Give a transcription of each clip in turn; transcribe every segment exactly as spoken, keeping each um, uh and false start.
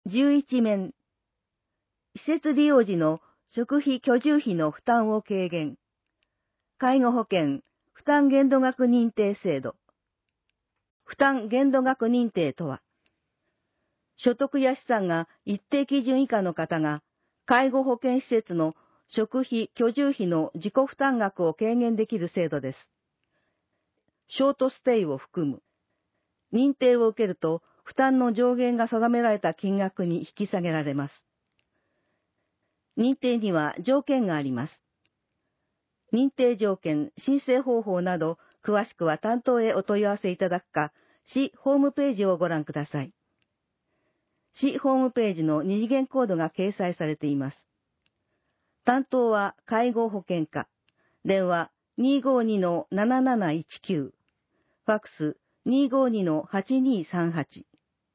じゅういち面、施設利用時の食費居住費の負担を軽減。介護保険負担限度額認定制度。負担限度額認定とは、所得や資産が一定基準以下の方が、介護保険施設の食費居住費の自己負担額を軽減できる制度です。ショートステイを含む。認定を受けると、負担の上限が定められた金額に引き下げられます。認定には条件があります。認定条件、申請方法など、詳しくは担当へお問い合わせいただくか、市ホームページをご覧ください。市ホームページの二次元コードが掲載されています。担当は介護保険課。電話 にーごーにのなななないちきゅう。ファックス にーごーにのはちにーさんはち。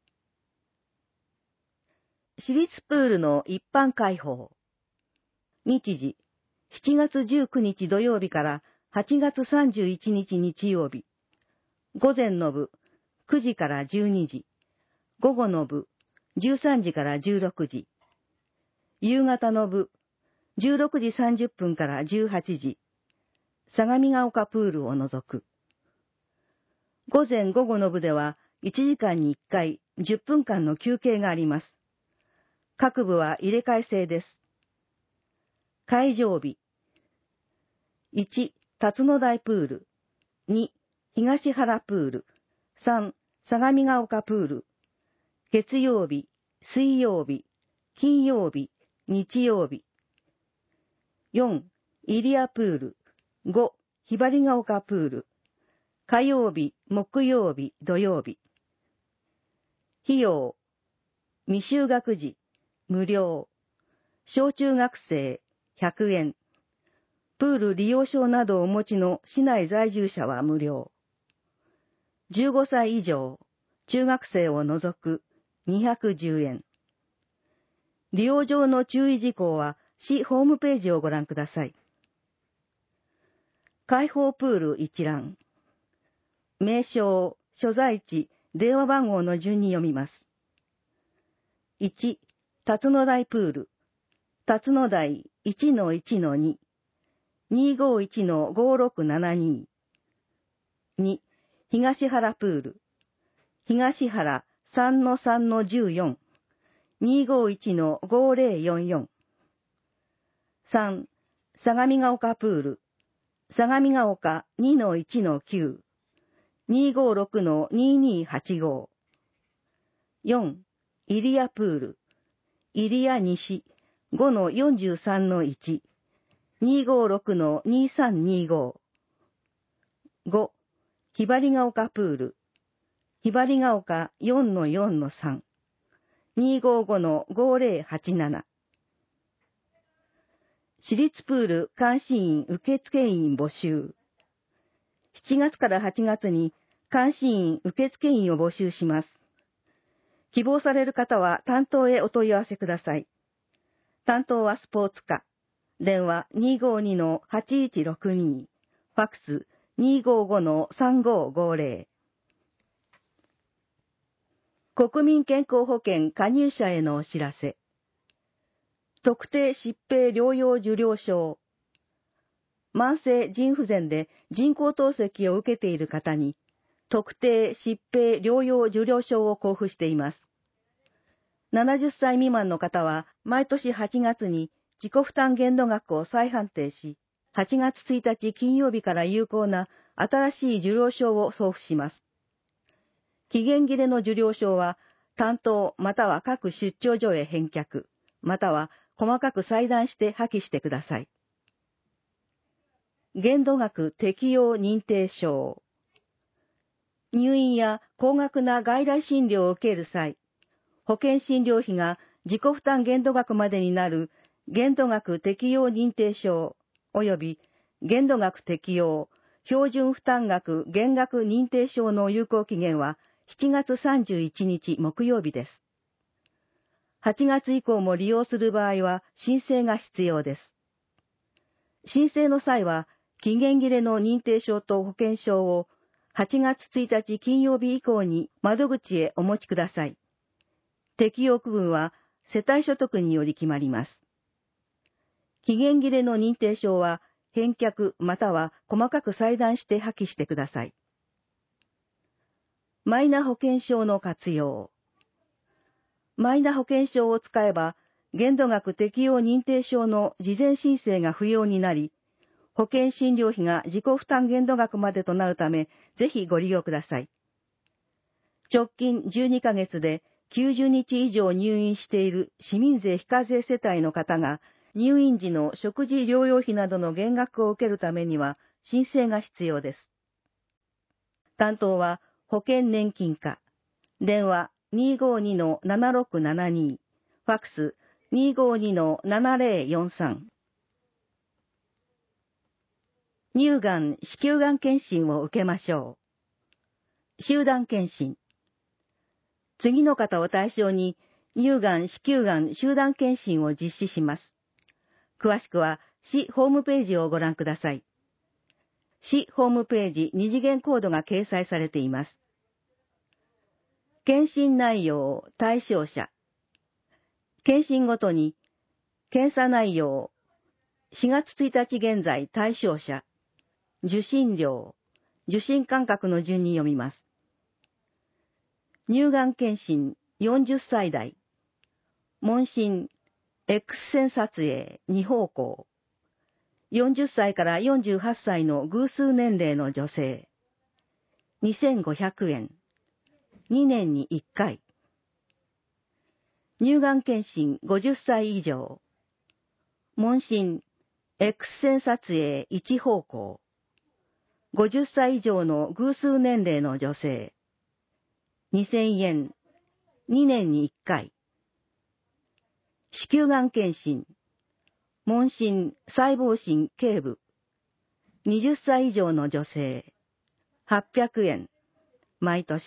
私立プールの一般開放。日時、しちがつじゅうくにち土曜日からはちがつさんじゅういちにち日曜日。午前の部、くじからじゅうにじ。午後の部、じゅうさんじからじゅうろくじ。夕方の部、じゅうろくじさんじゅっぷんからじゅうはちじ。相模が丘プールを除く。午前午後の部ではいちじかんにいっかいじゅっぷんかんの休憩があります。各部は入れ替え制です。会場日。いち、辰野台プール。に、東原プール。さん、相模が丘プール。月曜日、水曜日、金曜日、日曜日。よん、入谷プール。ご、ひばりが丘プール。火曜日、木曜日、土曜日。費用。未就学児、無料。小中学生、ひゃくえん。プール利用証などをお持ちの市内在住者は無料。じゅうごさい以上、中学生を除くにひゃくじゅうえん。利用上の注意事項は市ホームページをご覧ください。開放プール一覧。名称、所在地、電話番号の順に読みます。いち、辰野台プール。辰野台 いちのいちのに。にーごーいちのごーろくななに。に、東原プール。東原 さんのさんのじゅうよん。にーごーいちのごーぜろよんよん。さん、相模が丘プール。相模が丘 にのいちのきゅう。にーごーろくのにーにーはちごー。よん、入谷プール。入谷西 ごのよんじゅうさんのいち。にーごーろくのにーさんにーごー。ご、ひばりが丘プール。ひばりが丘 よんのよんのさん。にーごーごのごーぜろはちなな。私立プール監視員受付員募集。しちがつからはちがつに監視員受付員を募集します。希望される方は担当へお問い合わせください。担当はスポーツ課。電話 にーごーにのはちいちろくに。ファックス にーごーごのさんごーごーぜろ。国民健康保険加入者へのお知らせ。特定疾病療養受領証。慢性腎不全で人工透析を受けている方に、特定疾病療養受領証を交付しています。ななじゅっさい未満の方は、毎年はちがつに自己負担限度額を再判定し、はちがつついたち金曜日から有効な新しい受領証を送付します。期限切れの受領証は、担当または各出張所へ返却、または細かく裁断して破棄してください。限度額適用認定証。入院や高額な外来診療を受ける際、保険診療費が自己負担限度額までになる限度額適用認定証及び限度額適用標準負担額減額認定証の有効期限はしちがつさんじゅういちにち木曜日です。はちがつ以降も利用する場合は申請が必要です。申請の際は期限切れの認定証と保険証をはちがつついたち金曜日以降に窓口へお持ちください。 適用区分は世帯所得により決まります。期限切れの認定証は返却または細かく裁断して破棄してください。マイナ保険証の活用。マイナ保険証を使えば、限度額適用認定証の事前申請が不要になり、保険診療費が自己負担限度額までとなるため、ぜひご利用ください。直近じゅうにかげつできゅうじゅうにち以上入院している市民税非課税世帯の方が、入院時の食事療養費などの減額を受けるためには、申請が必要です。担当は保険年金課。電話 にーごーにのななろくななに、ファックス にーごーにのななぜろよんさん。乳がん、子宮がん検診を受けましょう。集団検診。次の方を対象に、乳がん、子宮がん集団検診を実施します。詳しくは、市ホームページをご覧ください。市ホームページ二次元コードが掲載されています。検診内容、対象者。検診ごとに、検査内容、しがつついたち現在対象者、受診料、受診間隔の順に読みます。乳がん検診よんじゅっさい代、問診、X 線撮影に方向、よんじゅっさいからよんじゅうはっさいの偶数年齢の女性、にせんごひゃくえん、にねんにいっかい。乳がん検診ごじゅっさい以上、問診、X 線撮影いち方向、ごじゅっさい以上の偶数年齢の女性、にせんえん、にねんにいっかい。子宮がん検診、問診、細胞診頸部、はたち以上の女性、はっぴゃくえん、毎年。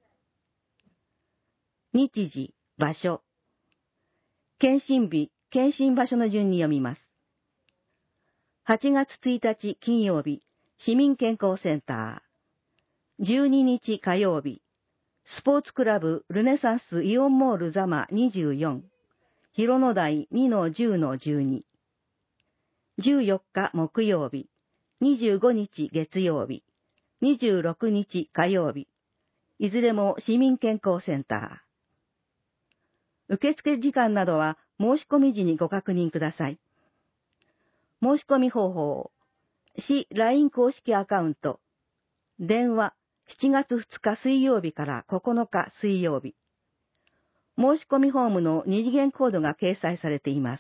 日時、場所。検診日、検診場所の順に読みます。はちがつついたち金曜日、市民健康センター。じゅうににち火曜日、スポーツクラブルネサンスイオンモールザマにじゅうよん、広野台 にのじゅうのじゅうに。じゅうよっか木曜日、にじゅうごにち月曜日、にじゅうろくにち火曜日、いずれも市民健康センター。受付時間などは申し込み時にご確認ください。申し込み方法、市 ライン 公式アカウント、電話しちがつふつか水曜日からここのか水曜日。申し込みフォームの二次元コードが掲載されています。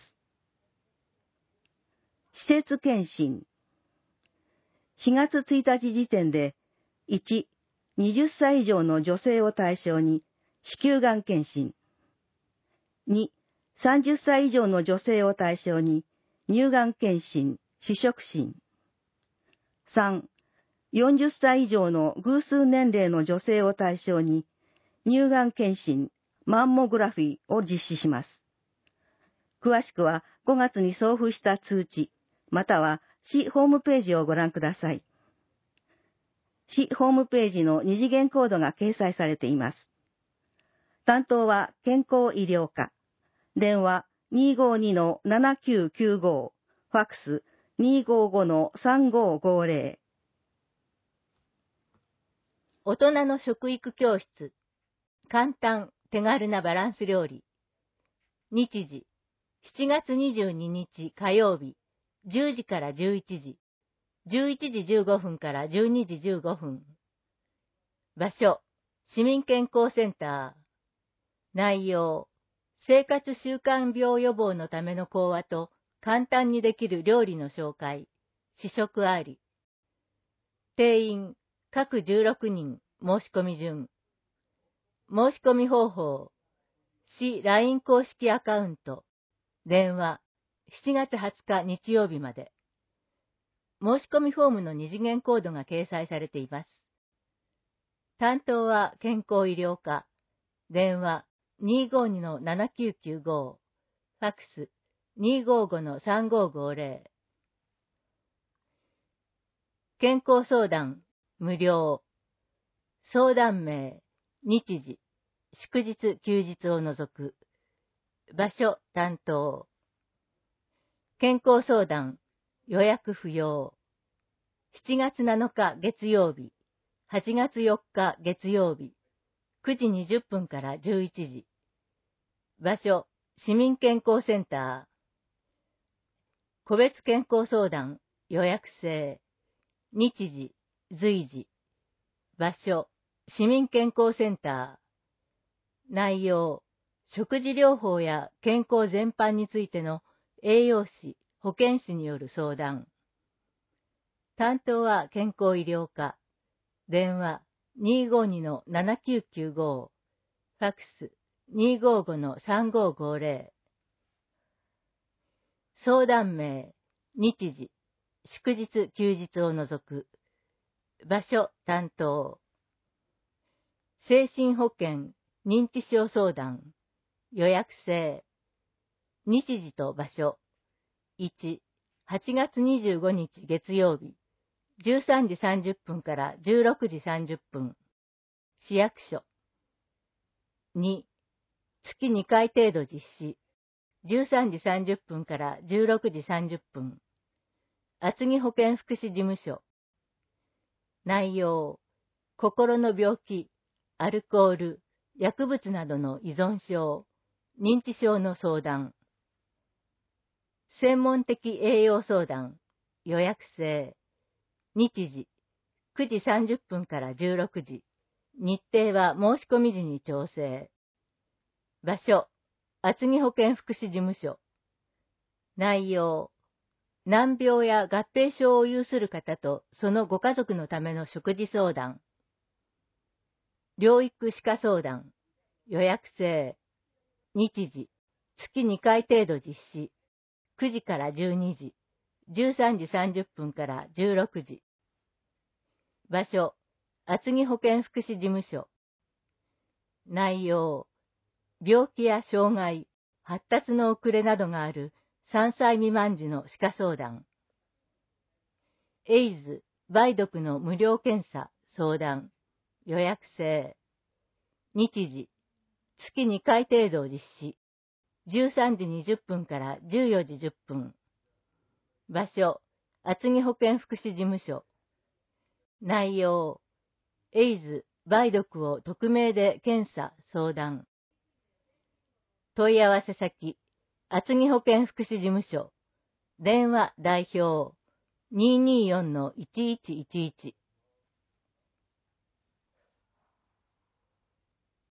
施設検診。しがつついたち時点で、いち、はたち以上の女性を対象に子宮がん検診。に、さんじゅっさい以上の女性を対象に乳がん検診、主食診。さん、よんじゅっさい以上の偶数年齢の女性を対象に乳がん検診、マンモグラフィーを実施します。詳しくはごがつに送付した通知、または市ホームページをご覧ください。市ホームページの二次元コードが掲載されています。担当は健康医療課。電話 にーごーにのななきゅうきゅうご、ファックス にーごーごのさんごーごーぜろ。 大人の食育教室。簡単、手軽なバランス料理。日時、しちがつにじゅうににち火曜日、じゅうじからじゅういちじ、じゅういちじじゅうごふんからじゅうにじじゅうごふん。場所、市民健康センター。内容、生活習慣病予防のための講話と簡単にできる料理の紹介、試食あり。定員、各じゅうろくにん、申し込み順。申し込み方法、市 ライン 公式アカウント、電話、しちがつはつか日曜日まで。申し込みフォームの二次元コードが掲載されています。担当は健康医療課、電話 にーごーにのななきゅうきゅうご、ファックス にーごーごのさんごーごーぜろ。健康相談、無料。相談名、日時、 祝日休日を除く。場所担当。健康相談予約不要。しちがつなのか月曜日、はちがつよっか月曜日、くじにじゅっぷんからじゅういちじ。場所市民健康センター。個別健康相談予約制。日時随時。場所市民健康センター。内容食事療法や健康全般についての栄養士、保健師による相談。担当は健康医療課。電話 にーごーにのななきゅうきゅうご。ファックス にーごーごのさんごーごーぜろ。相談名、日時、祝日休日を除く。場所担当。精神保健認知症相談予約制。日時と場所。いち、はちがつにじゅうごにち月曜日、じゅうさんじさんじゅっぷんからじゅうろくじさんじゅっぷん。市役所。に、月にかい程度実施。じゅうさんじさんじゅっぷんからじゅうろくじさんじゅっぷん。厚木保健福祉事務所。内容、心の病気、アルコール、薬物などの依存症、認知症の相談。専門的栄養相談、予約制。日時、くじさんじゅっぷんからじゅうろくじ。日程は申し込み時に調整。場所、厚木保健福祉事務所。内容、難病や合併症を有する方とそのご家族のための食事相談。療育歯科相談、予約制。日時、月にかい程度実施。くじからじゅうにじ、じゅうさんじさんじゅっぷんからじゅうろくじ。場所、厚木保健福祉事務所。内容、病気や障害、発達の遅れなどがあるさんさい未満児の歯科相談。エイズ、梅毒の無料検査、相談、予約制。日時、月にかい程度実施。じゅうさんじにじゅっぷんからじゅうよじじゅっぷん。場所、厚木保健福祉事務所。内容、エイズ、梅毒を匿名で検査、相談。問い合わせ先、厚木保健福祉事務所。電話代表、にーにーよんのいちいちいちいち。